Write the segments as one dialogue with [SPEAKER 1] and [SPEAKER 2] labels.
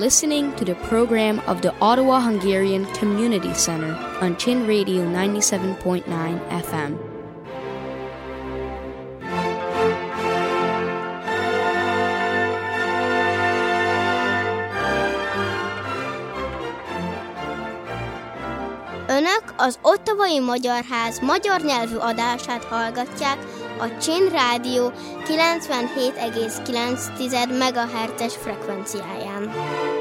[SPEAKER 1] listening to the program of the Ottawa Hungarian Community Center on Chin Radio 97.9 FM.
[SPEAKER 2] Önök az Ottawai Magyar Ház magyar nyelvű adását hallgatják a Chin Rádió 97,9 MHz-es frekvenciáján.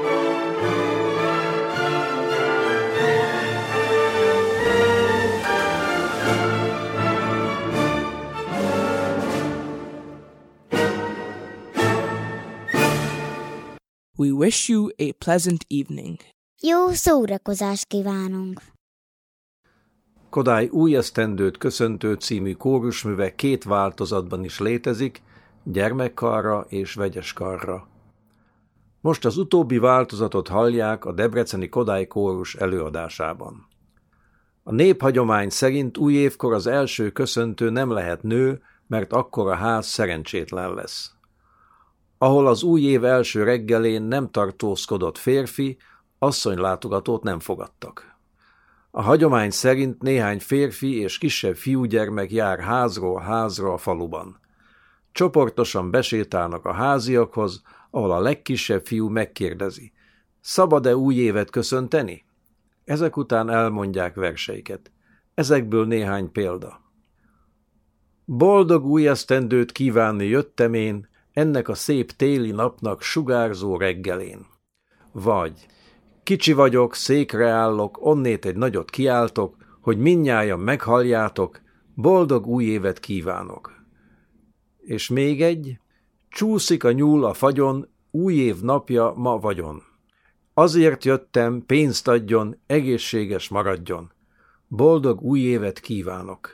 [SPEAKER 3] We wish you a pleasant evening.
[SPEAKER 2] Jó szórakozást kívánunk!
[SPEAKER 4] Kodály új esztendőt köszöntő című kórusműve két változatban is létezik, gyermekkarra és vegyes karra. Most az utóbbi változatot hallják a debreceni Kodály kórus előadásában. A néphagyomány szerint új évkor az első köszöntő nem lehet nő, mert akkor a ház szerencsétlen lesz. Ahol az új év első reggelén nem tartózkodott férfi, asszonylátogatót nem fogadtak. A hagyomány szerint néhány férfi és kisebb fiúgyermek jár házról házra a faluban. Csoportosan besétálnak a háziakhoz, ahol a legkisebb fiú megkérdezi: szabad-e új évet köszönteni? Ezek után elmondják verseiket. Ezekből néhány példa. Boldog új esztendőt kívánni jöttem én, ennek a szép téli napnak sugárzó reggelén. Vagy: kicsi vagyok, székre állok, onnét egy nagyot kiáltok, hogy mindnyájan meghalljátok, boldog új évet kívánok. És még egy: csúszik a nyúl a fagyon, új év napja ma vagyon. Azért jöttem, pénzt adjon, egészséges maradjon. Boldog új évet kívánok.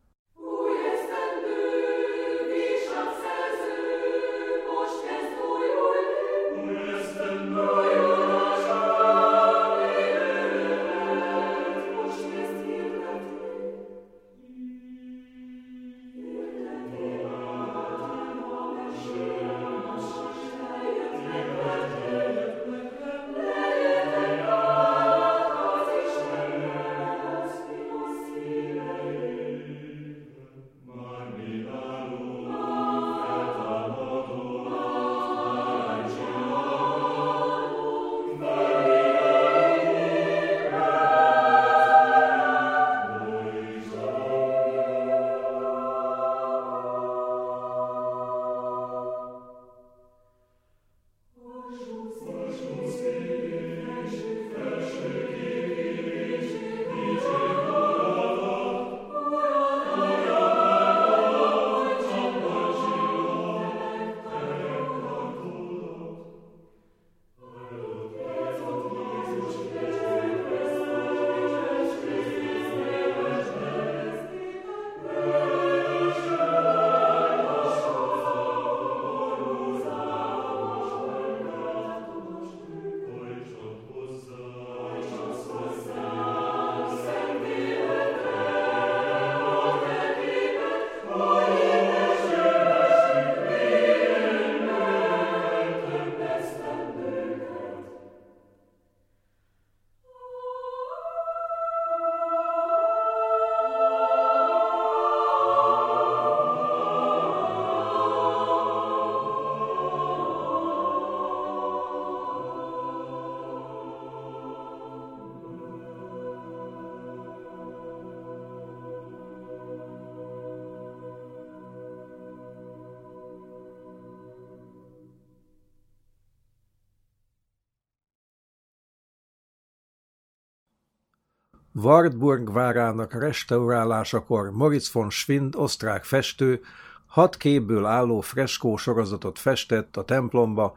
[SPEAKER 4] Wartburg várának restaurálásakor Moritz von Schwind osztrák festő 6 képből álló freskó sorozatot festett a templomba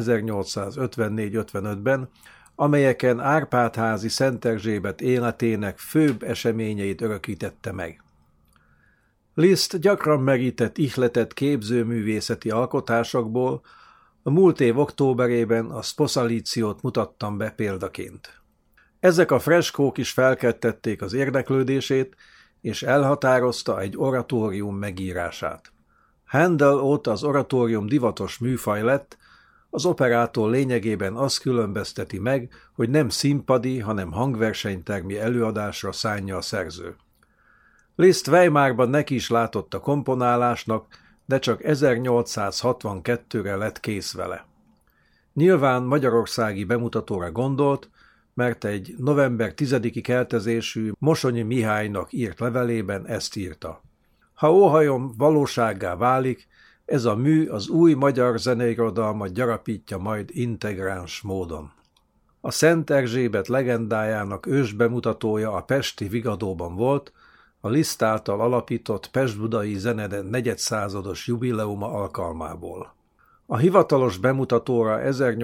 [SPEAKER 4] 1854-55-ben, amelyeken Árpád-házi Szent Erzsébet életének főbb eseményeit örökítette meg. Liszt gyakran merített ihletet képzőművészeti alkotásokból, a múlt év októberében a Sposalizziót mutattam be példaként. Ezek a freskók is felkeltették az érdeklődését, és elhatározta egy oratórium megírását. Handel óta az oratórium divatos műfaj lett, Az operától lényegében azt különbözteti meg, hogy nem színpadi, hanem hangversenytermi előadásra szánja a szerző. Liszt Weimarban neki is látott a komponálásnak, de csak 1862-re lett kész vele. Nyilván magyarországi bemutatóra gondolt, mert egy november 10-i keltezésű Mosonyi Mihálynak írt levelében ezt írta. Ha óhajom valósággá válik, ez a mű az új magyar zeneirodalmat gyarapítja majd integráns módon. A Szent Erzsébet legendájának ősbemutatója a pesti Vigadóban volt, a Liszt által alapított Pest-Budai Zenede negyedszázados jubileuma alkalmából. A hivatalos bemutatóra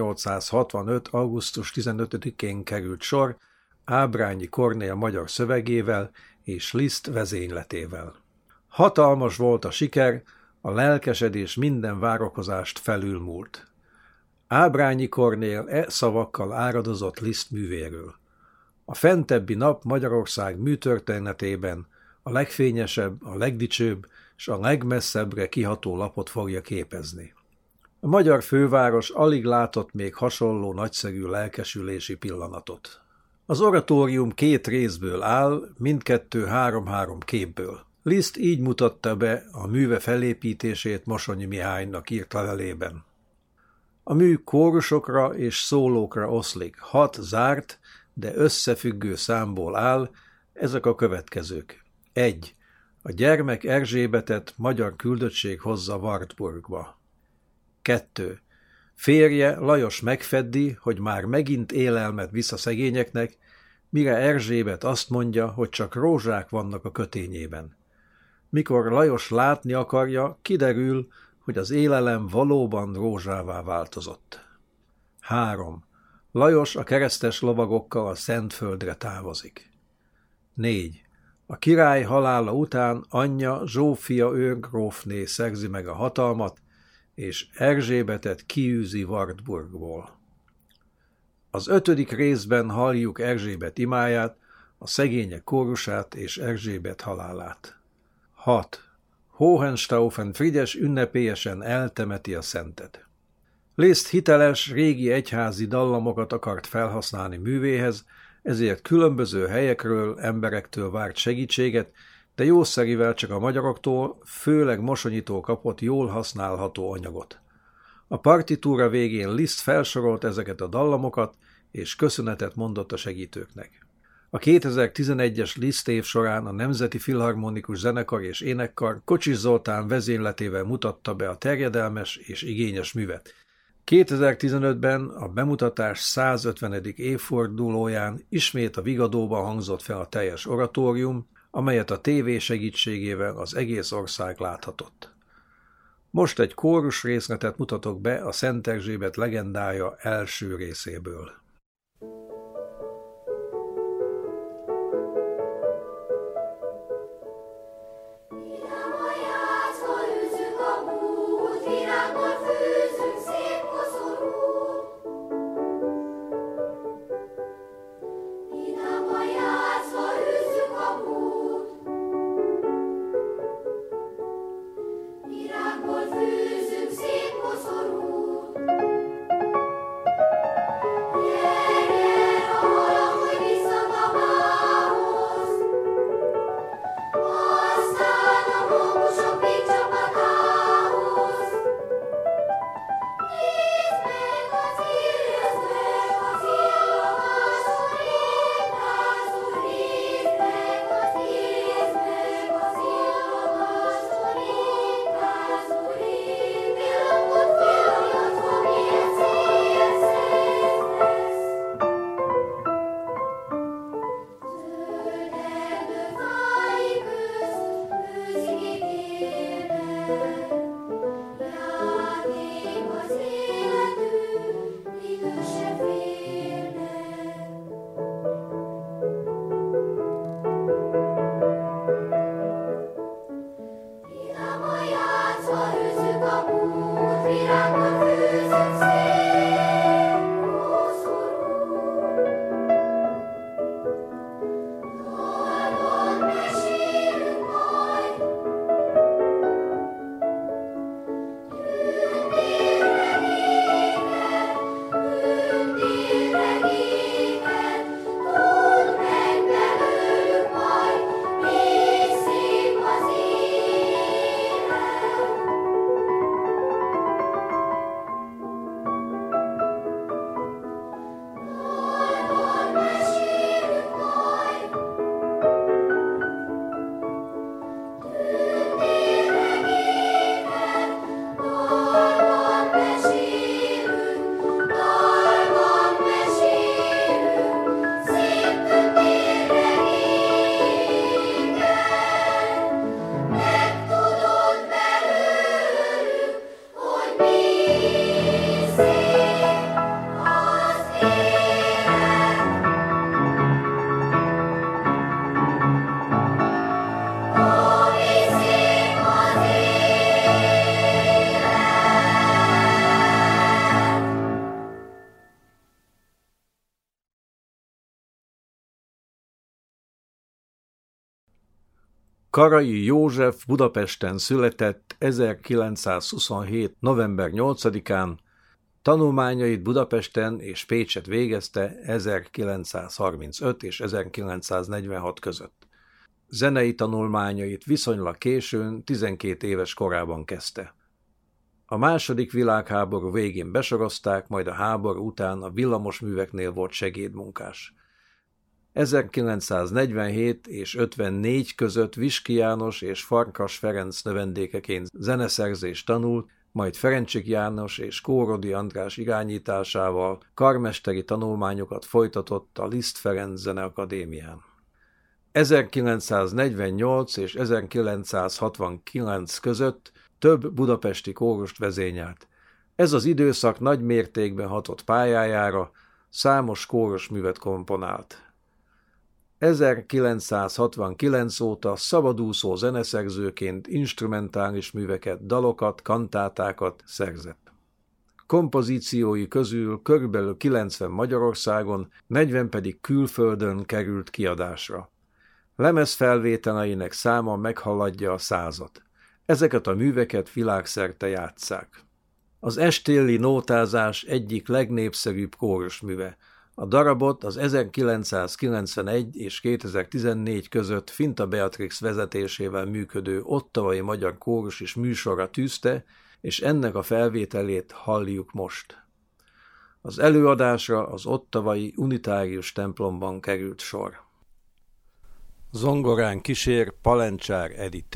[SPEAKER 4] 1865. augusztus 15-én került sor Ábrányi Kornél magyar szövegével és Liszt vezényletével. Hatalmas volt a siker, a lelkesedés minden várakozást felülmúlt. Ábrányi Kornél szavakkal áradozott Liszt művéről. A fentebbi nap Magyarország műtörténetében a legfényesebb, a legdicsőbb és a legmesszebbre kiható lapot fogja képezni. A magyar főváros alig látott még hasonló nagyszerű lelkesülési pillanatot. Az oratórium 2 részből áll, mindkettő 3-3 képből. Liszt így mutatta be a műve felépítését Mosonyi Mihálynak írt levelében. A mű kórusokra és szólókra oszlik, 6 zárt, de összefüggő számból áll, ezek a következők. 1. A gyermek Erzsébetet magyar küldöttség hozza Wartburgba. 2. Férje Lajos megfeddi, hogy már megint élelmet visz a szegényeknek, mire Erzsébet azt mondja, hogy csak rózsák vannak a kötényében. Mikor Lajos látni akarja, kiderül, hogy az élelem valóban rózsává változott. 3. Lajos a keresztes lovagokkal a Szentföldre távozik. 4. A király halála után anyja Zsófia őrgrófné szerzi meg a hatalmat, és Erzsébetet kiűzi Wartburgból. Az 5. részben halljuk Erzsébet imáját, a szegények kórusát és Erzsébet halálát. 6. Hohenstaufen Frigyes ünnepélyesen eltemeti a szentet. Liszt hiteles, régi egyházi dallamokat akart felhasználni művéhez, ezért különböző helyekről, emberektől várt segítséget, de jószerivel csak a magyaroktól, főleg Mosonyitól kapott jól használható anyagot. A partitúra végén Liszt felsorolt ezeket a dallamokat, és köszönetet mondott a segítőknek. A 2011-es Liszt év során a Nemzeti Filharmonikus Zenekar és Énekkar Kocsis Zoltán vezényletével mutatta be a terjedelmes és igényes művet. 2015-ben a bemutatás 150. évfordulóján ismét a Vigadóban hangzott fel a teljes oratórium, amelyet a tévé segítségével az egész ország láthatott. Most egy kórus részletet mutatok be a Szent Erzsébet legendája első részéből.
[SPEAKER 5] Yeah.
[SPEAKER 4] Karai József Budapesten született 1927. november 8-án, tanulmányait Budapesten és Pécset végezte 1935 és 1946 között. Zenei tanulmányait viszonylag későn, 12 éves korában kezdte. A második világháború végén besorozták, majd a háború után a villamosműveknél volt segédmunkás. 1947 és 54 között Viski János és Farkas Ferenc növendékeként zeneszerzést tanult, majd Ferencsik János és Kórodi András irányításával karmesteri tanulmányokat folytatott a Liszt Ferenc Zeneakadémián. 1948 és 1969 között több budapesti kórust vezényelt. Ez az időszak nagy mértékben hatott pályájára, számos kórusművet komponált. 1969 óta szabadúszó zeneszerzőként instrumentális műveket, dalokat, kantátákat szerzett. Kompozíciói közül körülbelül 90 Magyarországon, 40 pedig külföldön került kiadásra. Lemezfelvételeinek száma meghaladja a 100-at. Ezeket a műveket világszerte játsszák. Az estéli nótázás egyik legnépszerűbb kórusműve. A darabot az 1991 és 2014 között Finta Beatrix vezetésével működő Ottawai Magyar Kórus is műsorra tűzte, és ennek a felvételét halljuk most. Az előadásra az ottawai unitárius templomban került sor. Zongorán kísér Palencsár Edith.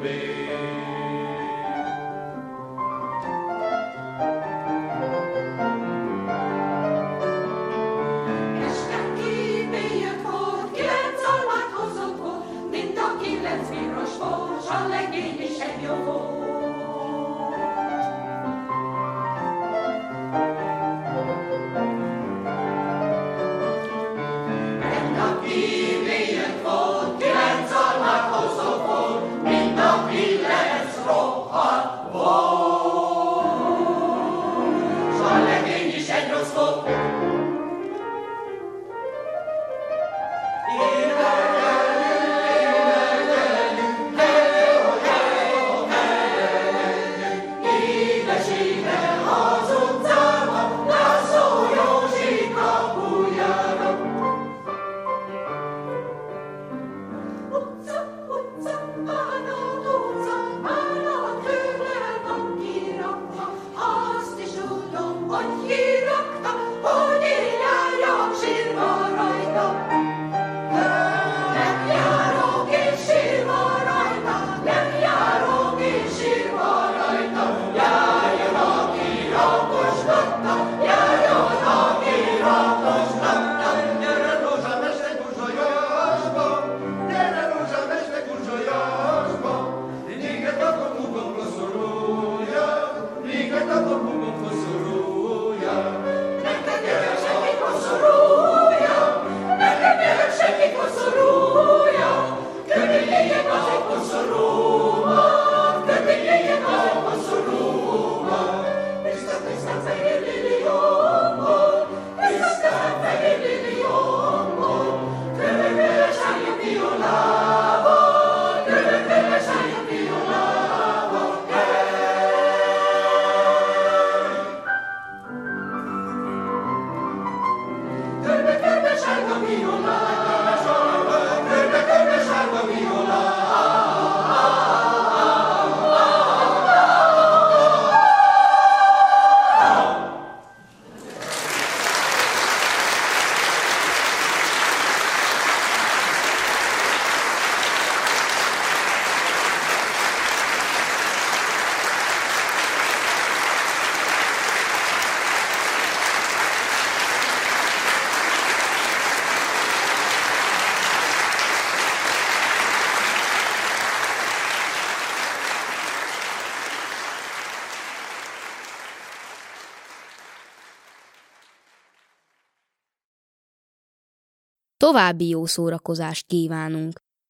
[SPEAKER 1] További jó szórakozást kívánunk!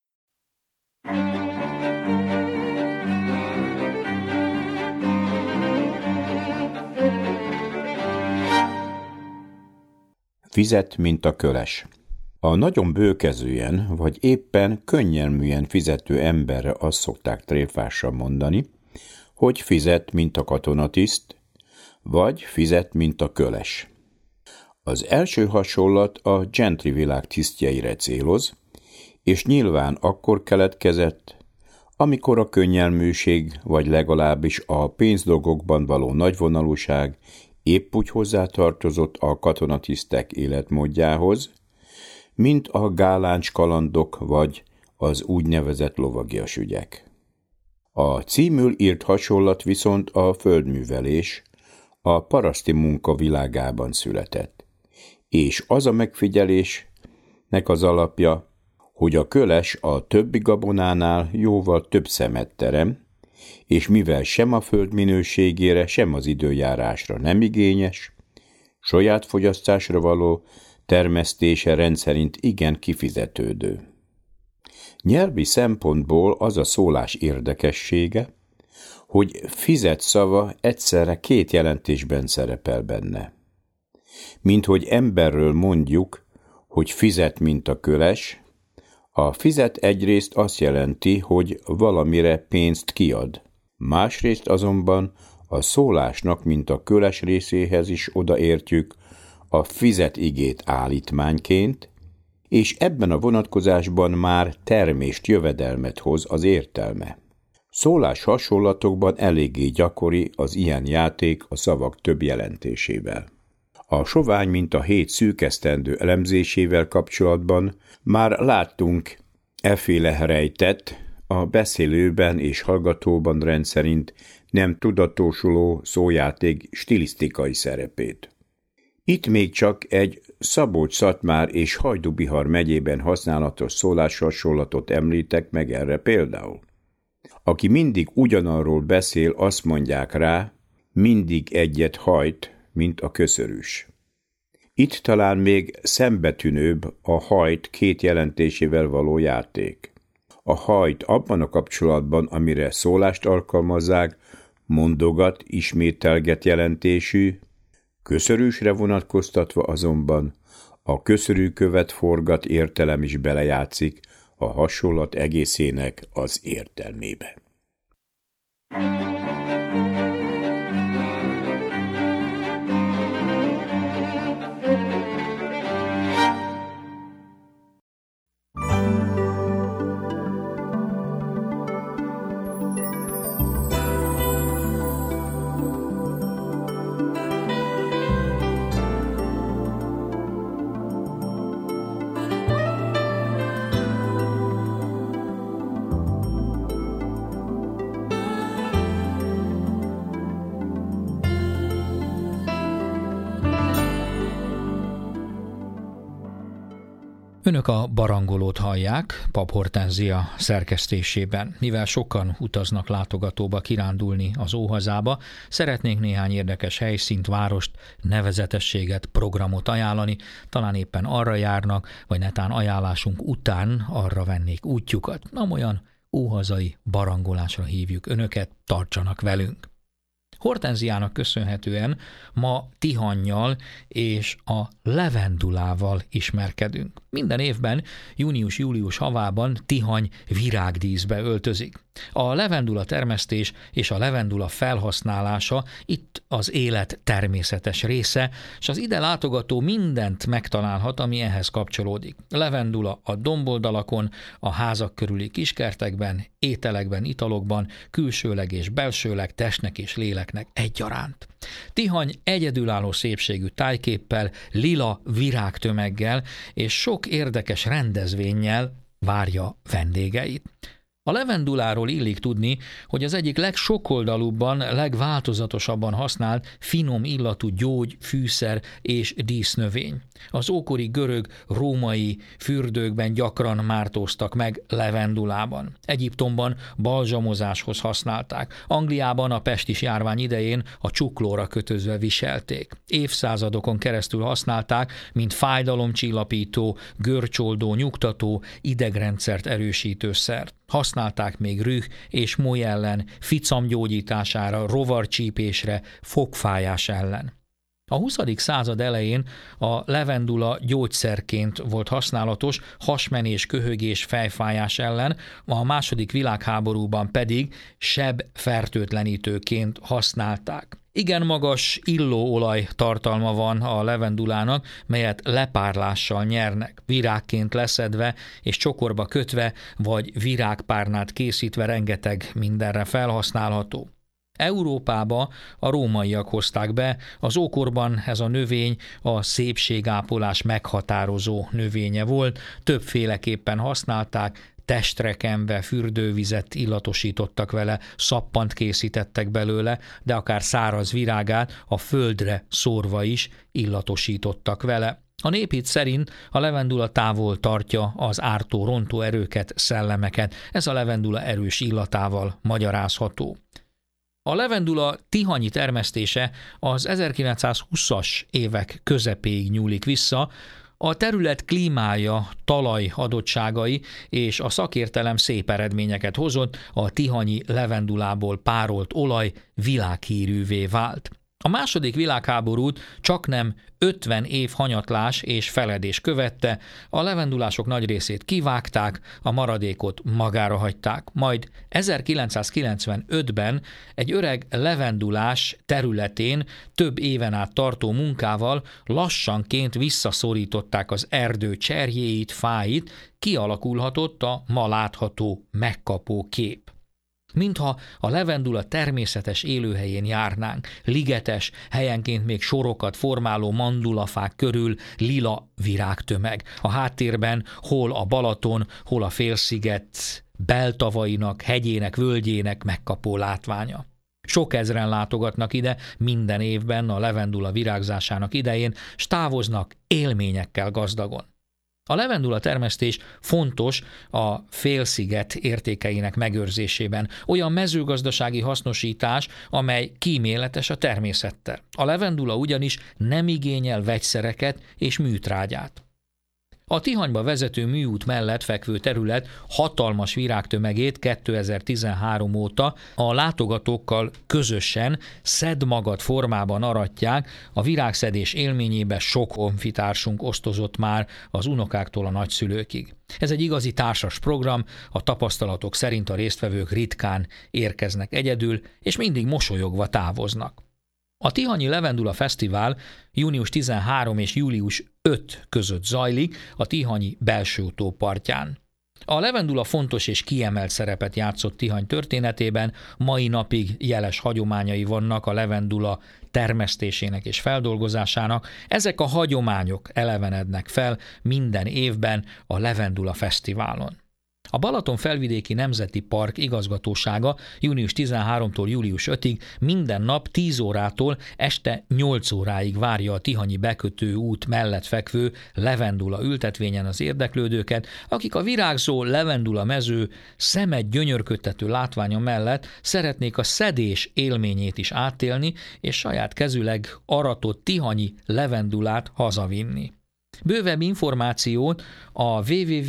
[SPEAKER 5] Fizet, mint a köles. A nagyon bőkezően, vagy éppen könnyelműen fizető emberre azt szokták tréfással mondani, hogy fizet, mint a katonatiszt, vagy fizet, mint a köles. Az első hasonlat a gentry világ tisztjeire céloz, és nyilván akkor keletkezett, amikor a könnyelműség, vagy legalábbis a pénzdolgokban való nagyvonalúság épp úgy hozzátartozott a katonatisztek életmódjához, mint a gáláncs kalandok vagy az úgynevezett lovagias ügyek. A címül írt hasonlat viszont a földművelés, a paraszti munka világában született, és az a megfigyelésnek az alapja, hogy a köles a többi gabonánál jóval több szemet terem, és mivel sem a föld minőségére, sem az időjárásra nem igényes, saját fogyasztásra való termesztése rendszerint igen kifizetődő. Nyelvi szempontból az a szólás érdekessége, hogy fizet szava egyszerre két jelentésben szerepel benne. Minthogy emberről mondjuk, hogy fizet, mint a köles, a fizet egyrészt azt jelenti, hogy valamire pénzt kiad. Másrészt azonban a szólásnak, mint a köles részéhez is odaértjük a fizet igét állítmányként, és ebben a vonatkozásban már termést, jövedelmet hoz az értelme. Szólás hasonlatokban eléggé gyakori az ilyen játék a szavak több jelentésével. A sovány minta 7 szűkesztendő elemzésével kapcsolatban már láttunk efféle rejtett, a beszélőben és hallgatóban rendszerint nem tudatosuló szójáték stilisztikai szerepét. Itt még csak egy Szabolcs-Szatmár és Hajdú-Bihar megyében használatos szóláshasonlatot említek meg erre például. Aki mindig ugyanarról beszél, azt mondják rá, mindig egyet hajt, mint a köszörűs. Itt talán még szembetűnőbb a hajt két jelentésével való játék. A hajt abban a kapcsolatban, amire szólást alkalmazzák, mondogat, ismételget jelentésű, köszörűsre vonatkoztatva azonban a köszörűkövet forgat értelem is belejátszik a hasonlat egészének az értelmébe.
[SPEAKER 6] Önök a Barangolót hallják, Pap Hortenzia szerkesztésében. Mivel sokan utaznak látogatóba kirándulni az óhazába, szeretnénk néhány érdekes helyszínt, várost, nevezetességet, programot ajánlani, talán éppen arra járnak, vagy netán ajánlásunk után arra vennék útjukat. Amolyan óhazai barangolásra hívjuk önöket, tartsanak velünk! Hortenziának köszönhetően ma Tihannyal és a levendulával ismerkedünk. Minden évben, június-július havában Tihany virágdíszbe öltözik. A levendula termesztés és a levendula felhasználása itt az élet természetes része, és az ide látogató mindent megtalálhat, ami ehhez kapcsolódik. Levendula a domboldalakon, a házak körüli kiskertekben, ételekben, italokban, külsőleg és belsőleg, testnek és léleknek egyaránt. Tihany egyedülálló szépségű tájképpel, lila virágtömeggel és sok érdekes rendezvénnyel várja vendégeit. A levenduláról illik tudni, hogy az egyik legsokoldalúbban, legváltozatosabban használt finom illatú gyógy, fűszer és dísznövény. Az ókori görög, római fürdőkben gyakran mártóztak meg levendulában. Egyiptomban balzsamozáshoz használták. Angliában a pestis járvány idején a csuklóra kötözve viselték. Évszázadokon keresztül használták, mint fájdalomcsillapító, görcsoldó, nyugtató, idegrendszert erősítő szert. Használták még rüh és moly ellen, ficam gyógyítására, rovarcsípésre, fogfájás ellen. A 20. század elején a levendula gyógyszerként volt használatos, hasmenés, köhögés, fejfájás ellen, a II. Világháborúban pedig sebfertőtlenítőként használták. Igen magas illóolaj tartalma van a levendulának, melyet lepárlással nyernek, virágként leszedve és csokorba kötve, vagy virágpárnát készítve rengeteg mindenre felhasználható. Európába a rómaiak hozták be, az ókorban ez a növény a szépségápolás meghatározó növénye volt, többféleképpen használták, testre kenve fürdővizet illatosítottak vele, szappant készítettek belőle, de akár száraz virágát a földre szórva is illatosítottak vele. A néphit szerint a levendula távol tartja az ártó, rontó erőket, szellemeket, ez a levendula erős illatával magyarázható. A levendula tihanyi termesztése az 1920-as évek közepéig nyúlik vissza, a terület klímája, talaj adottságai és a szakértelem szép eredményeket hozott, a tihanyi levendulából párolt olaj világhírűvé vált. A II. Világháborút csaknem 50 év hanyatlás és feledés követte, a levendulások nagy részét kivágták, a maradékot magára hagyták. Majd 1995-ben egy öreg levendulás területén több éven át tartó munkával lassanként visszaszorították az erdő cserjéit, fáit, kialakulhatott a ma látható megkapó kép. Mintha a levendula természetes élőhelyén járnánk, ligetes, helyenként még sorokat formáló mandulafák körül lila virágtömeg. A háttérben hol a Balaton, hol a félsziget beltavainak, hegyének, völgyének megkapó látványa. Sok ezren látogatnak ide minden évben a levendula virágzásának idején, s távoznak élményekkel gazdagon. A levendula termesztés fontos a félsziget értékeinek megőrzésében, olyan mezőgazdasági hasznosítás, amely kíméletes a természettel. A levendula ugyanis nem igényel vegyszereket és műtrágyát. A Tihanyba vezető műút mellett fekvő terület hatalmas virágtömegét 2013 óta a látogatókkal közösen szedmagad formában aratják, a virágszedés élményébe sok honfitársunk osztozott már az unokáktól a nagyszülőkig. Ez egy igazi társas program, a tapasztalatok szerint a résztvevők ritkán érkeznek egyedül, és mindig mosolyogva távoznak. A Tihanyi Levendula Fesztivál június 13 és július 5 között zajlik a Tihanyi belső tó partján. A levendula fontos és kiemelt szerepet játszott Tihany történetében, mai napig jeles hagyományai vannak a levendula termesztésének és feldolgozásának. Ezek a hagyományok elevenednek fel minden évben a Levendula Fesztiválon. A Balaton Felvidéki Nemzeti Park igazgatósága június 13-tól július 5-ig minden nap 10 órától este 8 óráig várja a Tihanyi bekötő út mellett fekvő levendula ültetvényen az érdeklődőket, akik a virágzó levendula mező szemet gyönyörködtető látványa mellett szeretnék a szedés élményét is átélni, és saját kezüleg aratott tihanyi levendulát hazavinni. Bővebb információt a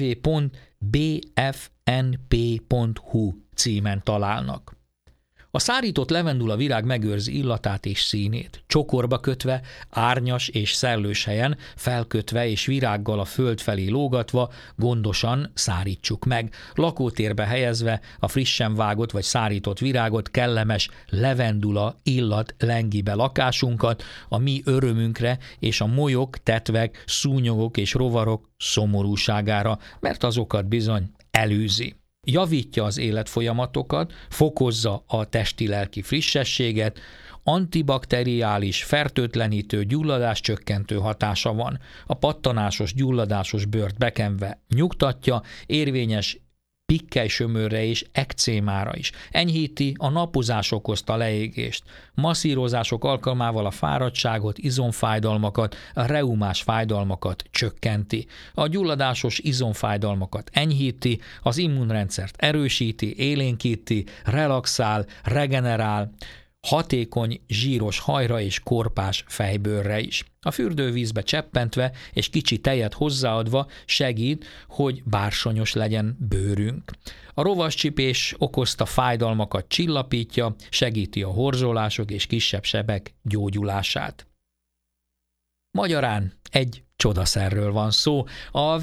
[SPEAKER 6] www.bfnp.hu címen találnak. A szárított levendula virág megőrzi illatát és színét, csokorba kötve, árnyas és szellős helyen, felkötve és virággal a föld felé lógatva gondosan szárítsuk meg, lakótérbe helyezve a frissen vágott vagy szárított virágot, kellemes levendula illat lengi be lakásunkat, a mi örömünkre és a molyok, tetvek, szúnyogok és rovarok szomorúságára, mert azokat bizony elűzi. Javítja az életfolyamatokat, fokozza a testi-lelki frissességet, antibakteriális, fertőtlenítő, gyulladáscsökkentő hatása van. A pattanásos, gyulladásos bőrt bekenve nyugtatja, érvényes pikkelysömörre és ekcémára is. Enyhíti a napozás okozta leégést. Masszírozások alkalmával a fáradtságot, izomfájdalmakat, a reumás fájdalmakat csökkenti. A gyulladásos izomfájdalmakat enyhíti, az immunrendszert erősíti, élénkíti, relaxál, regenerál, hatékony zsíros hajra és korpás fejbőrre is. A fürdővízbe cseppentve és kicsi tejet hozzáadva segít, hogy bársonyos legyen bőrünk. A rovascsipés okozta fájdalmakat csillapítja, segíti a horzsolások és kisebb sebek gyógyulását. Magyarán egy csodaszerről van szó. A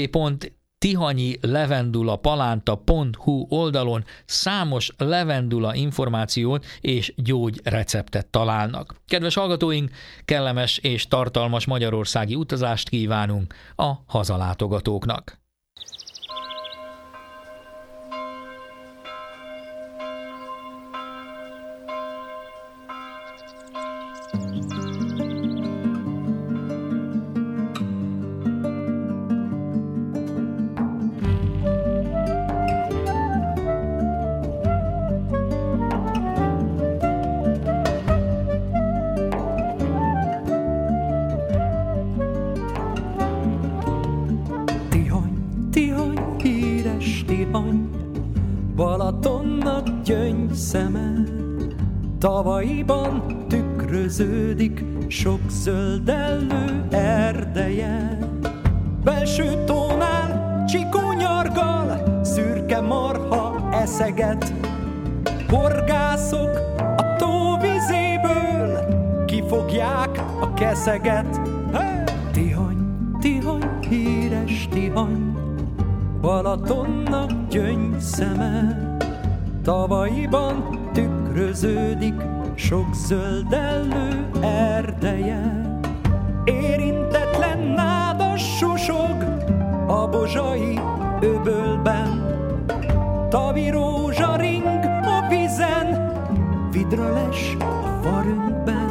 [SPEAKER 6] www.tihanyilevendulapalánta.hu oldalon számos levendula információt és gyógyreceptet találnak. Kedves hallgatóink, kellemes és tartalmas magyarországi utazást kívánunk a hazalátogatóknak.
[SPEAKER 7] Balatonnak gyöngyszeme, tavaiban tükröződik sok zöldellő erdeje. Belső tónál csikó nyargal, szürke marha eszeget. Horgászok a tó vizéből kifogják a keszeget. Tihany, Tihany, híres Tihany, Balatonnak gyöngyszeme, tavaiban tükröződik sok zöldellő erdeje. Érintetlen nádas susog a bozsai öbölben, tavi rózsa ring a vízen, vidra les a farünkben.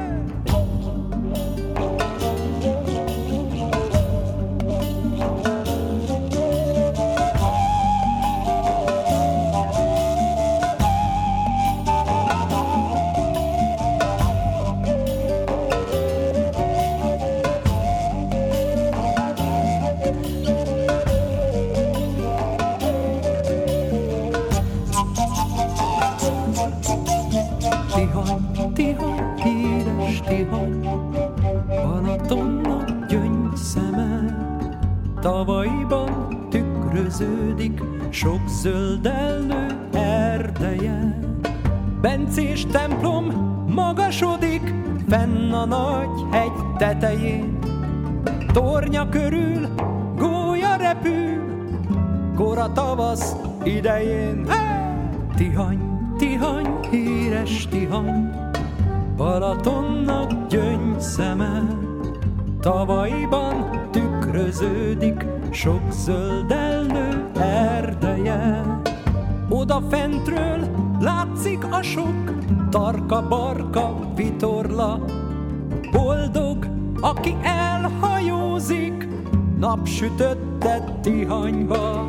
[SPEAKER 7] Tihany, híres Tihany, Balatonnak gyöngyszeme, tavaiban tükröződik sok zöldellő erdeje. Bencés templom magasodik fenn a nagy hegy tetején, tornya körül gólya repül, kora tavasz idején. Tihany, Tihany, híres Tihany, Balatonnak gyöngyszeme, tavaiban tükröződik sok zöldellő erdeje. Oda fentről látszik a sok tarka-barka vitorla, boldog, aki elhajózik napsütötte Tihanyba.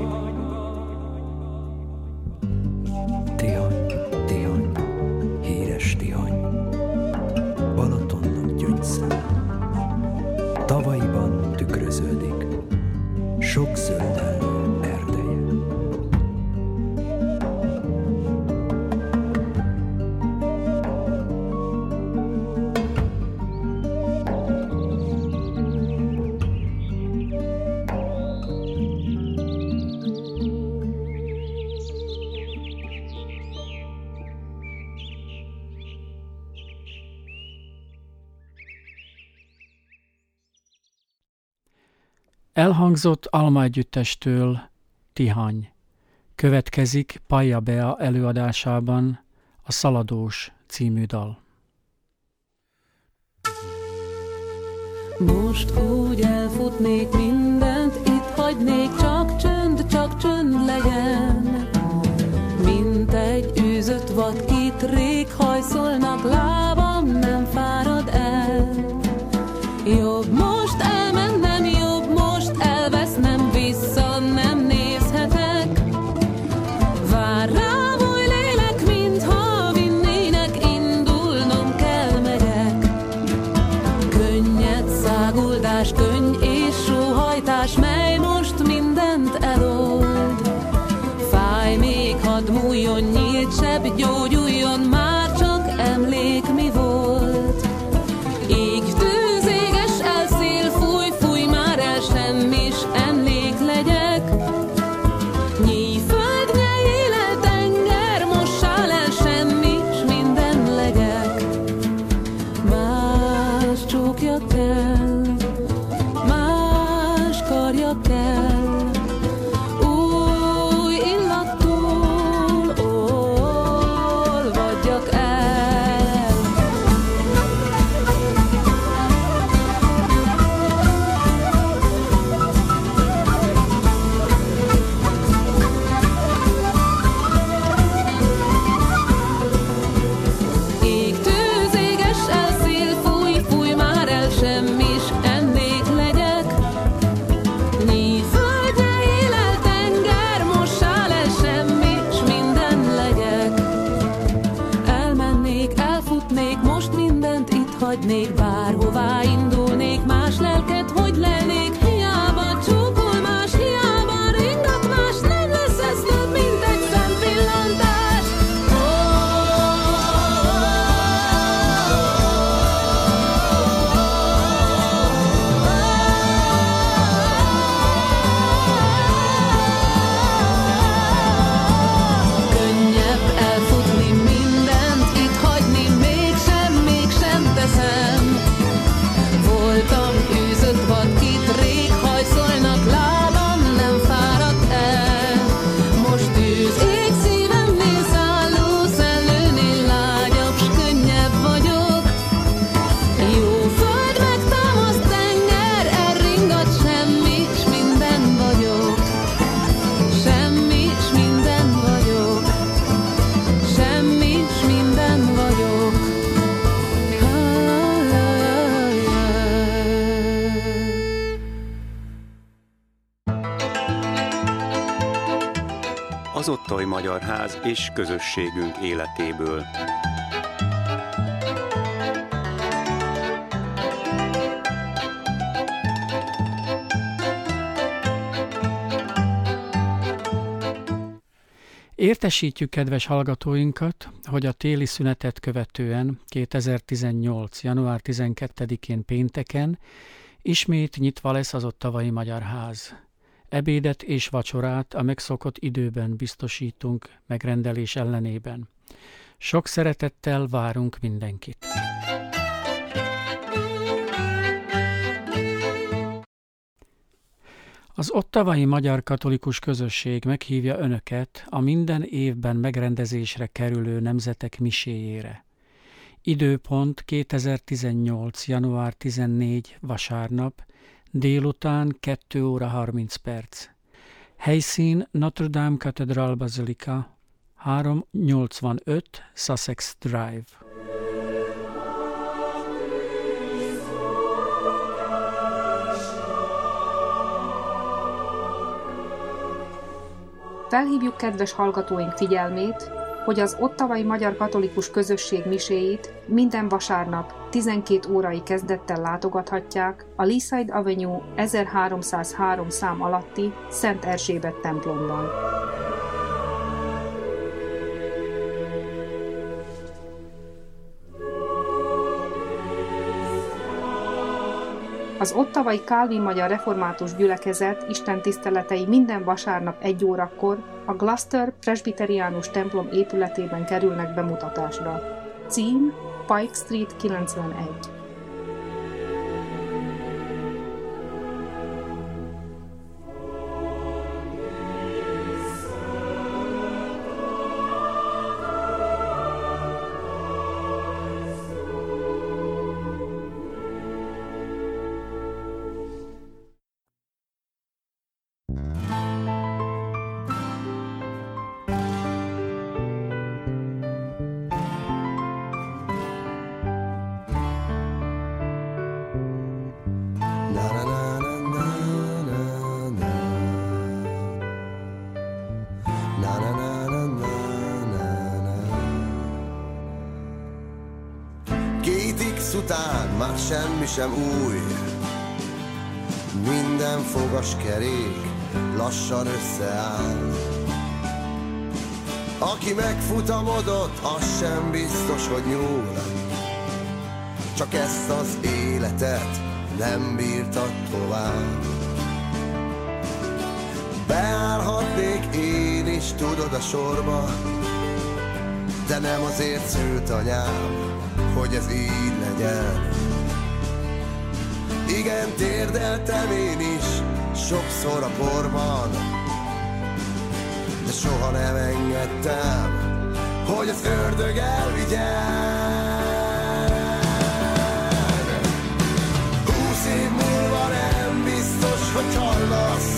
[SPEAKER 7] Tihany, Tihany, híres Tihany, Balatonnak gyöngyszeme, tavaiban tükröződik sok zöldellő erdeje.
[SPEAKER 8] Elhangzott Alma együttestől Tihany. Következik Pálya Bea előadásában a Szaladós című dal.
[SPEAKER 9] Most úgy elfutnék mindent, itt hagynék, csak csönd legyen. Mint egy űzött vad, itt rég hajszolnak, lábam nem fárad el. Jobb most elmennem, jobb most elvesznem, vissza nem nézhetek. Vár rám oly lélek, mintha vinnének, indulnom kell, megyek. Könnyed száguldás, könny és sóhajtás, mely most mindent elold. Fáj még, hadd múljon, nyílt seb, gyógyuljon, már csak emlék mi volt. Ég tűz, éges el, szél, fúj már el, semmis emlék legyek. Nyíj föld, nyelj le, tenger, mossál el, semmis minden legyek. Más csókja kell, más karja kell, új illattól olvadjak el.
[SPEAKER 10] az Ottawai Magyar Ház és közösségünk életéből.
[SPEAKER 8] Értesítjük kedves hallgatóinkat, hogy a téli szünetet követően 2018. január 12-én pénteken ismét nyitva lesz az Ottawai Magyar Ház. Ebédet és vacsorát a megszokott időben biztosítunk megrendelés ellenében. Sok szeretettel várunk mindenkit! Az Ottawai Magyar Katolikus Közösség meghívja Önöket a minden évben megrendezésre kerülő nemzetek miséjére. Időpont 2018. január 14. vasárnap, délután 2 óra 30 perc. Helyszín Notre Dame Cathedral Basilica, 385 Sussex Drive.
[SPEAKER 11] Felhívjuk kedves hallgatóink figyelmét, hogy az Ottawai Magyar Katolikus Közösség miséit minden vasárnap 12 órai kezdettel látogathatják a Leaside Avenue 1303 szám alatti Szent Erzsébet templomban. Az Ottawai Kálvin Magyar Református Gyülekezet istentiszteletei minden vasárnap 1 órakor a Gloucester Presbyteriánus templom épületében kerülnek bemutatásra. Cím Pike Street 91.
[SPEAKER 12] Után már semmi sem új, minden fogaskerék lassan összeáll. Aki megfutamodott, az sem biztos, hogy nyúl, csak ezt az életet nem bírtad tovább. Beállhatnék én is, tudod, a sorba, de nem azért szült anyám, hogy ez így legyen. Igen, térdeltem én is sokszor a porban, de soha nem engedtem, hogy az ördög elvigyen. 20 év múlva nem biztos, hogy hallasz,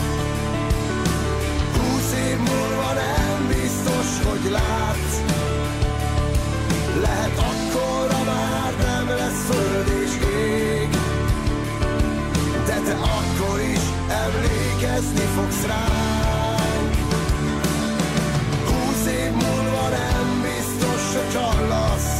[SPEAKER 12] 20 év múlva nem biztos, hogy látsz. Lehet akkorra már nem lesz föld és ég, de te akkor is emlékezni fogsz ránk. 20 év múlva nem biztos, hogy hallasz,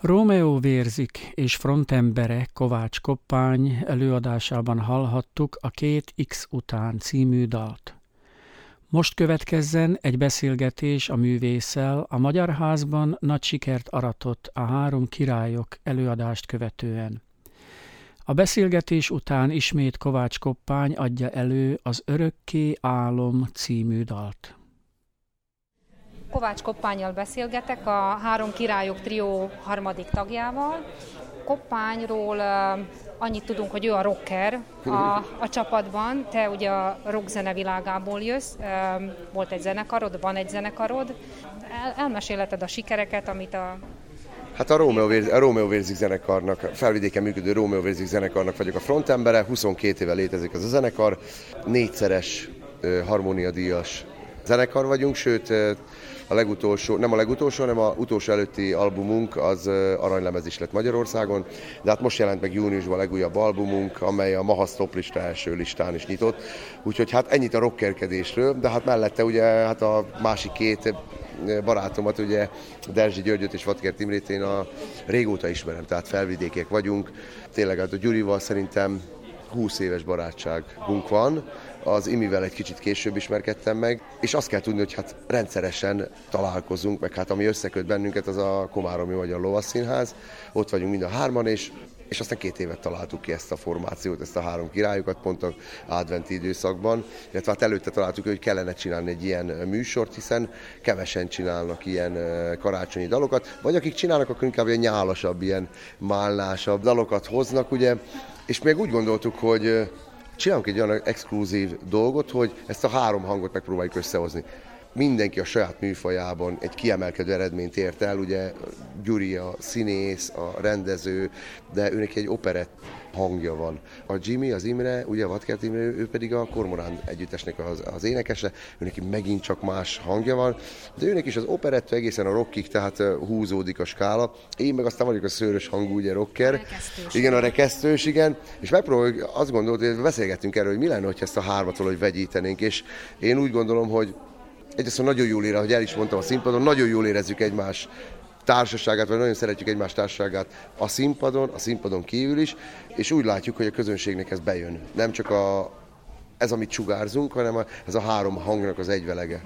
[SPEAKER 8] Rómeó vérzik és frontembere Kovács Koppány előadásában hallhattuk a 2X után című dalt. Most következzen egy beszélgetés a művésszel, a Magyar Házban nagy sikert aratott a 3 királyok előadást követően. A beszélgetés után ismét Kovács Koppány adja elő az Örökké álom című dalt.
[SPEAKER 11] Kovács Koppánnyal beszélgetek, a 3 királyok trió harmadik tagjával. Koppányról annyit tudunk, hogy ő a rocker a csapatban. Te ugye a rockzene világából jössz, volt egy zenekarod, van egy zenekarod. Elmesélheted a sikereket, amit
[SPEAKER 13] Hát a Rómeó vérzik zenekarnak, felvidéken működő Rómeó vérzik zenekarnak vagyok a frontembere, 22 éve létezik ez a zenekar, 4-szeres harmóniadíjas zenekar vagyunk, sőt a legutolsó, nem a legutolsó, hanem a utolsó előtti albumunk az aranylemez is lett Magyarországon, de hát most jelent meg júniusban a legújabb albumunk, amely a Mahasz Top lista első listán is nyitott, úgyhogy hát ennyit a rockerkedésről, de hát mellette ugye hát a másik 2 barátomat, ugye Derzsi Györgyöt és Vatker Imrét én régóta ismerem, tehát felvidékiek vagyunk, tényleg hát a Gyurival szerintem 20 éves barátságunk van, az Imivel egy kicsit később ismerkedtem meg, és azt kell tudni, hogy hát rendszeresen találkozunk, meg hát ami összeköt bennünket, az a Komáromi Magyar Lovasszínház, ott vagyunk mind a 3-an, és aztán 2 évet találtuk ki ezt a formációt, ezt a 3 királyokat pont az adventi időszakban, illetve hát előtte találtuk, hogy kellene csinálni egy ilyen műsort, hiszen kevesen csinálnak ilyen karácsonyi dalokat, vagy akik csinálnak, akkor inkább ilyen nyálasabb, ilyen málnásabb dalokat hoznak, ugye, és még úgy gondoltuk, hogy csinálunk egy olyan exkluzív dolgot, hogy ezt a 3 hangot megpróbáljuk összehozni. Mindenki a saját műfajában egy kiemelkedő eredményt ért el, ugye Gyuri a színész, a rendező, de őnek egy operett hangja van. A Jimmy, az Imre, ugye a Vatkert Imre, ő pedig a Kormorán együttesnek az énekese, őnek megint csak más hangja van, de őnek is az operettől egészen a rockig, tehát húzódik a skála. Én meg aztán vagyok a szőrös hangú, ugye rocker. Igen, a rekesztős, igen. És megpróbáljuk, azt gondolt, hogy beszélgettünk erről, hogy mi lenne, hogyha ezt a 3-at valahogy vegyítenénk, és én úgy gondolom, hogy egyrészt nagyon jól érez, hogy el is mondtam a színpadon, nagyon jól érezzük egymás társaságát, vagy nagyon szeretjük egymás társaságát a színpadon kívül is, és úgy látjuk, hogy a közönségnek ez bejön. Nem csak ez, amit sugárzunk, hanem ez a 3 hangnak az egyvelege.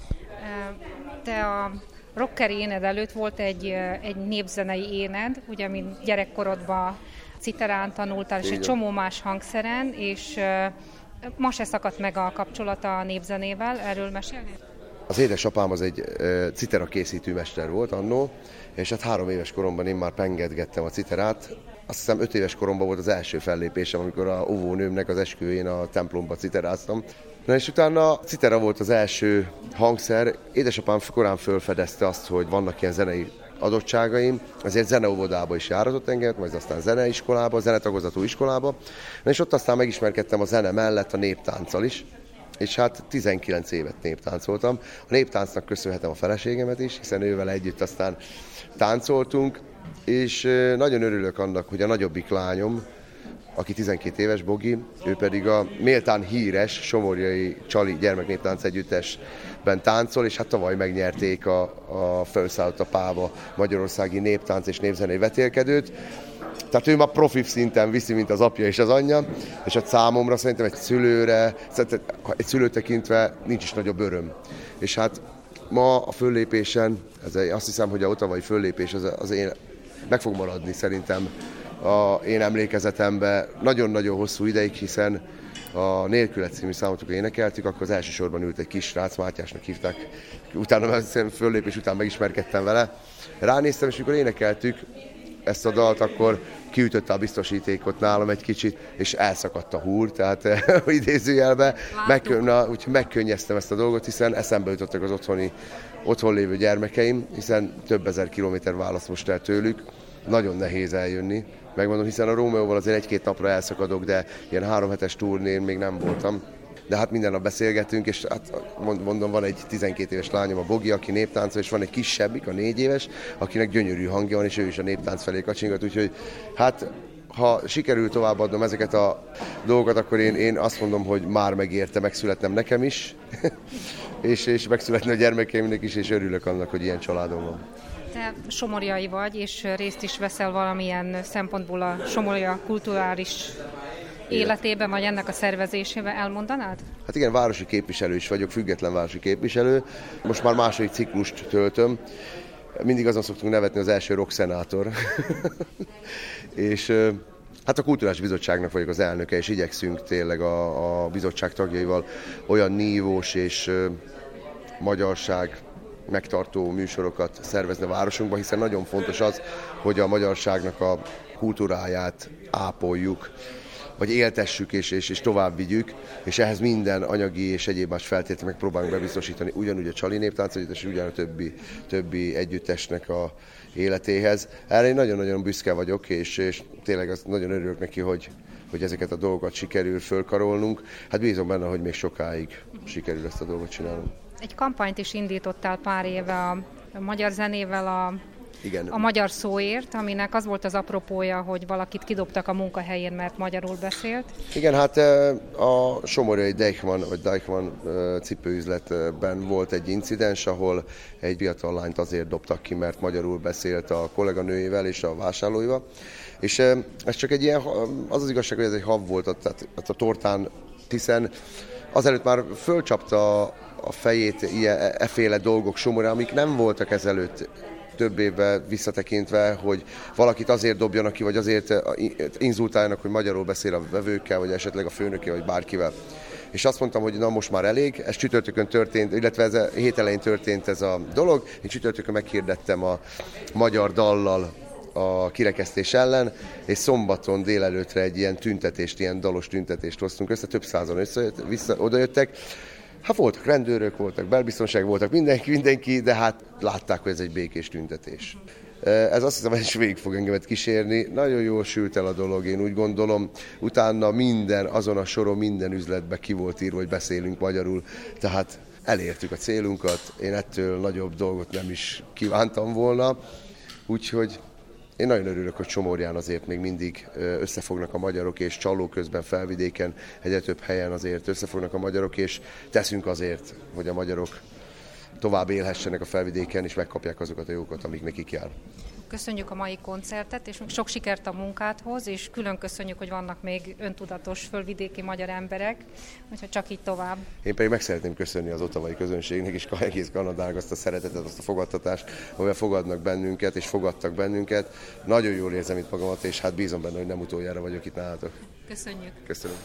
[SPEAKER 11] Te a rockeri éned előtt volt egy népzenei éned, ugye, mint gyerekkorodban citerán tanultál, és egy csomó más hangszeren, és ma se szakadt meg a kapcsolata a népzenével, erről mesélnél?
[SPEAKER 13] Az édesapám az egy citera készítő mester volt annó, és hát 3 éves koromban én már pengedgettem a citerát. Azt hiszem 5 éves koromban volt az első fellépésem, amikor a óvónőmnek az esküvőjén a templomba citeráztam. Na és utána a citera volt az első hangszer. Édesapám korán felfedezte azt, hogy vannak ilyen zenei adottságaim, ezért zeneóvodába is járatott engem, majd aztán zeneiskolába, zenetagozatú iskolába. Na és ott aztán megismerkedtem a zene mellett a néptánccal is, és hát 19 évet néptáncoltam. A néptáncnak köszönhetem a feleségemet is, hiszen ővel együtt aztán táncoltunk, és nagyon örülök annak, hogy a nagyobbik lányom, aki 12 éves, Bogi, ő pedig a méltán híres Somorjai Csali gyermeknéptánc együttesben táncol, és hát tavaly megnyerték a Fölszállott a Páva magyarországi néptánc és népzenei vetélkedőt. Tehát ő már profi szinten viszi, mint az apja és az anyja, és hát számomra szerintem egy szülőt tekintve nincs is nagyobb öröm. És hát ma a föllépésen, azt hiszem, hogy a ottavai föllépés az én meg fog maradni szerintem én emlékezetemben nagyon-nagyon hosszú ideig, hiszen a Nélkület című számot, amikor énekeltük, akkor az elsősorban ült egy kis srác, Mátyásnak hívták, utána föllépés után megismerkedtem vele. Ránéztem, és amikor énekeltük ezt a dalt, akkor kiütötte a biztosítékot nálam egy kicsit, és elszakadt a húr, tehát idézőjelben úgyhogy megkönnyeztem ezt a dolgot, hiszen eszembe jutottak az otthon lévő gyermekeim, hiszen több ezer kilométer választ most el tőlük, nagyon nehéz eljönni. Megmondom, hiszen a Rómeóval azért 1-2 napra elszakadok, de ilyen 3 hetes turnén még nem voltam. De hát minden nap beszélgetünk, és hát mondom, van egy 12 éves lányom, a Bogi, aki néptáncol, és van egy kisebbik, a 4 éves, akinek gyönyörű hangja van, és ő is a néptánc felé kacsingat, úgyhogy hát ha sikerül továbbadnom ezeket a dolgokat, akkor én azt mondom, hogy már megérte megszületnem nekem is, és megszületni a gyermekeimnek is, és örülök annak, hogy ilyen családom van.
[SPEAKER 14] Te somorjai vagy, és részt is veszel valamilyen szempontból a Somorja kulturális életében, vagy ennek a szervezésében, elmondanád?
[SPEAKER 13] Hát igen, városi képviselő is vagyok, független városi képviselő. Most már második ciklust töltöm. Mindig azon szoktunk nevetni, az első rockszenátor. És hát a Kulturális Bizottságnak vagyok az elnöke, és igyekszünk tényleg a bizottság tagjaival olyan nívós és magyarság megtartó műsorokat szervezni a városunkban, hiszen nagyon fontos az, hogy a magyarságnak a kultúráját ápoljuk, vagy éltessük és tovább vigyük, és ehhez minden anyagi és egyéb más feltételnek próbálunk bebiztosítani, ugyanúgy a Csali Néptánc Együttes, és ugyan a többi együttesnek a életéhez. Erre én nagyon-nagyon büszke vagyok, és tényleg azt nagyon örülök neki, hogy ezeket a dolgokat sikerül fölkarolnunk. Hát bízom benne, hogy még sokáig sikerül ezt a dolgot csinálnunk.
[SPEAKER 14] Egy kampányt is indítottál pár éve a magyar zenével,
[SPEAKER 13] igen.
[SPEAKER 14] A magyar szóért, aminek az volt az apropója, hogy valakit kidobtak a munkahelyén, mert magyarul beszélt.
[SPEAKER 13] Igen, hát a somorjai Deichmann cipőüzletben volt egy incidens, ahol egy fiatal lányt azért dobtak ki, mert magyarul beszélt a kolléganőjével és a vásárlóival. És ez csak egy ilyen, az igazság, hogy ez egy hab volt, tehát a tortán, hiszen azelőtt már fölcsapta a fejét efféle dolgok Somorja, amik nem voltak ezelőtt több évvel visszatekintve, hogy valakit azért dobjanak ki, vagy azért inzultáljanak, hogy magyarul beszél a vevőkkel, vagy esetleg a főnökkel, vagy bárkivel. És azt mondtam, hogy na most már elég, ez csütörtökön történt, illetve ez a hét elején történt ez a dolog. Én csütörtökön meghirdettem a magyar dallal a kirekesztés ellen, és szombaton délelőttre egy ilyen tüntetést, ilyen dalos tüntetést hoztunk össze, több százan odajöttek. Hát voltak rendőrök, voltak belbiztonság, voltak mindenki, de hát látták, hogy ez egy békés tüntetés. Ez azt hiszem, hogy végig fog engemet kísérni. Nagyon jól sült el a dolog, én úgy gondolom. Utána azon a soron minden üzletbe ki volt írva, hogy beszélünk magyarul. Tehát elértük a célunkat. Én ettől nagyobb dolgot nem is kívántam volna. Úgyhogy én nagyon örülök, hogy Somorján azért még mindig összefognak a magyarok, és Csalló közben Felvidéken, egyre több helyen azért összefognak a magyarok, és teszünk azért, hogy a magyarok tovább élhessenek a Felvidéken, és megkapják azokat a jókat, amik nekik jár.
[SPEAKER 14] Köszönjük a mai koncertet, és sok sikert a munkádhoz, és külön köszönjük, hogy vannak még öntudatos fölvidéki magyar emberek, úgyhogy csak így tovább.
[SPEAKER 13] Én pedig meg szeretném köszönni az ottavai közönségnek és egész Kanadának azt a szeretetet, azt a fogadtatást, amivel fogadnak bennünket, és fogadtak bennünket. Nagyon jól érzem itt magamat, és hát bízom benne, hogy nem utoljára vagyok itt nálatok.
[SPEAKER 14] Köszönjük.
[SPEAKER 13] Köszönöm.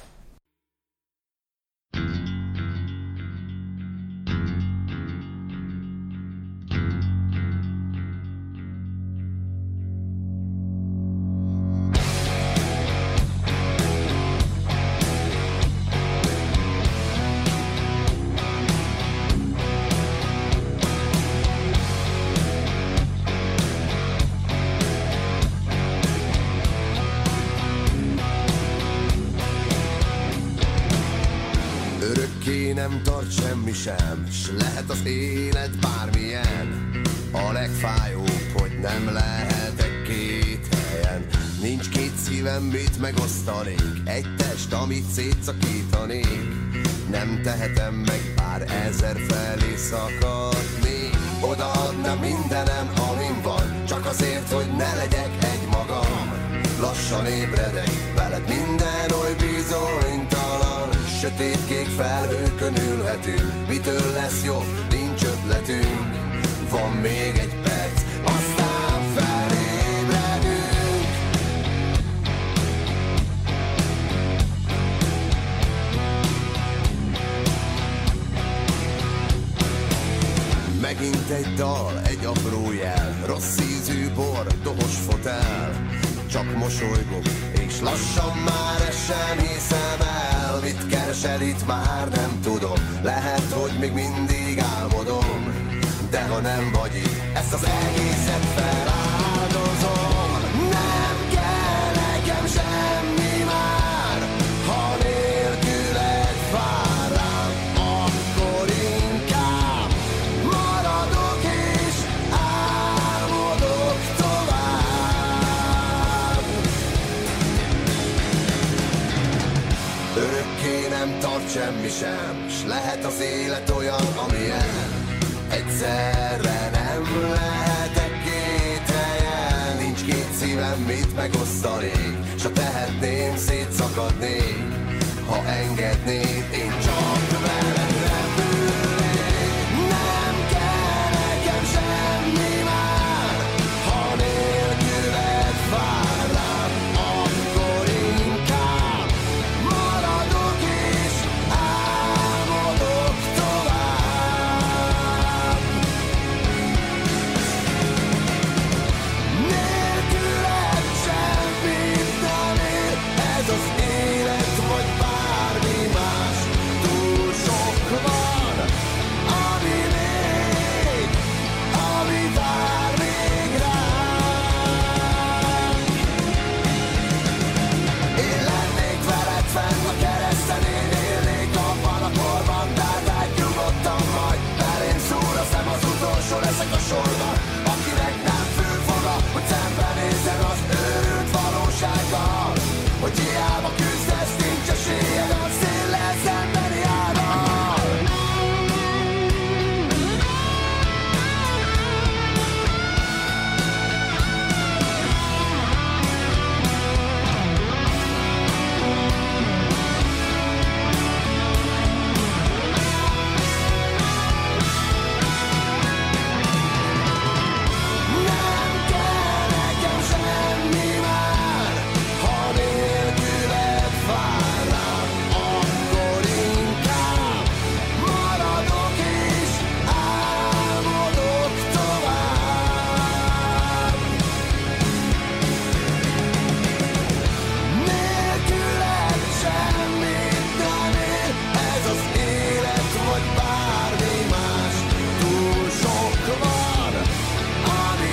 [SPEAKER 12] Nem tart semmi sem, s lehet az élet bármilyen. A legfájóbb, hogy nem lehetek két helyen. Nincs két szívem, mit megosztanék, egy test, amit szétszakítanék. Nem tehetem meg, bár ezer felé szakadnék. Odaadnám mindenem, amin van, csak azért, hogy ne legyek egy magam. Lassan ébredek, veled minden oly bizonytalan. Sötétkék felhőkön ülhetünk, mitől lesz jobb, nincs ötletünk. Van még egy perc, aztán felébredünk. Megint egy dal, egy apró jel, rossz ízű bor, dohos fotel. Csak mosolygok, és lassan már ezt sem hiszem el. Mit keresel itt, már nem tudom. Lehet, hogy még mindig álmodom, de ha nem vagy itt, ezt az egészet feláldozom. Nem kell nekem semmi már, ha nélküled vár rám. Akkor inkább maradok és álmodok tovább. Örökké nem tart semmi sem, s lehet az élet olyan, amilyen. Egyszerre nem lehetek szívem, mit megosztanék, s ha tehetném, szétszakadnék, ha engednéd, én csak veled repülnék. Nem kell nekem semmi már, ha nélküled vár rám, akkor inkább maradok és álmodok tovább. Nélküled semmit nem ér, ez az élet vagy bármi más. Túl sok van, ami vár még rám. Én lennék veled fenn a kereszten, én élnék abban a korban, de nyugodtan vagy belém szúr a szem, az utolsó leszek a sorban, akinek nem fül foga, hogy szembenézzen az őrült valósággal, hogy hiába küzdesz, nincs esélyed a széllel szembeni árral. Nem kell nekem semmi már, ha nélküled vár rám, akkor inkább maradok és álmodok tovább. Nélküled semmit nem ér, ez az élet vagy bármi más. Túl sok van, ami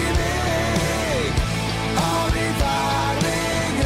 [SPEAKER 12] vár még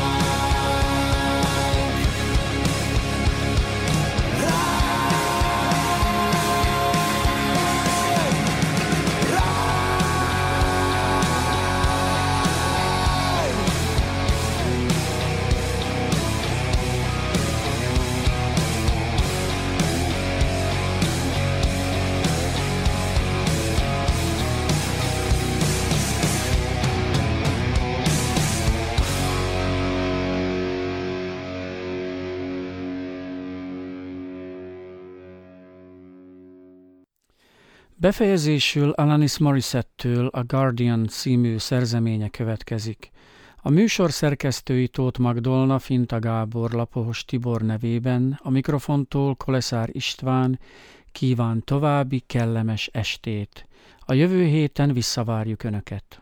[SPEAKER 8] Befejezésül Alanis Morissette-től a Guardian című szerzeménye következik. A műsor szerkesztői Tóth Magdolna, Finta Gábor, Lapos Tibor nevében, a mikrofontól Koleszár István kíván további kellemes estét. A jövő héten visszavárjuk Önöket.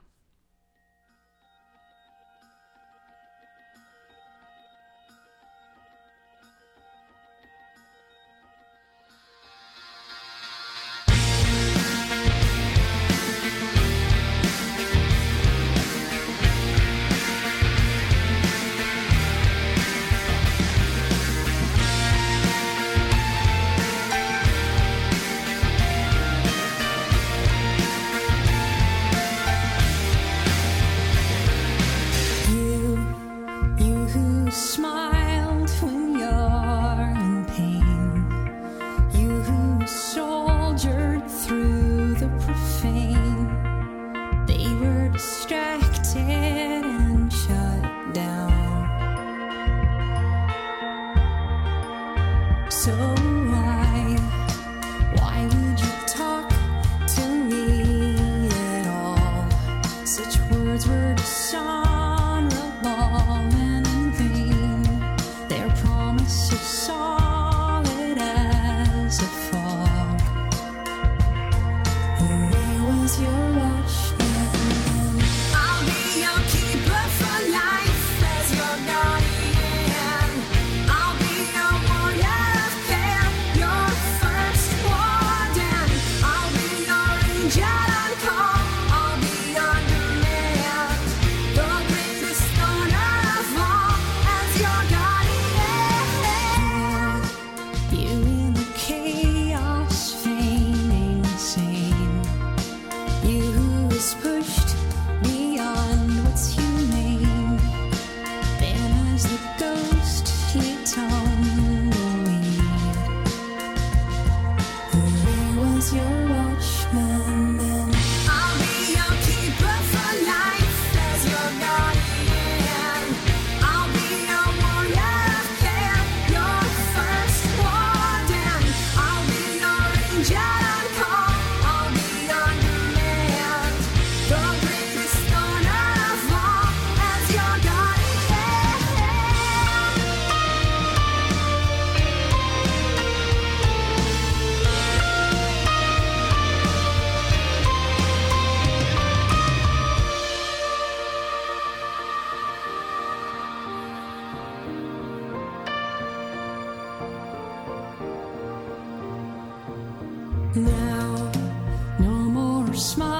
[SPEAKER 9] Now, no more smile.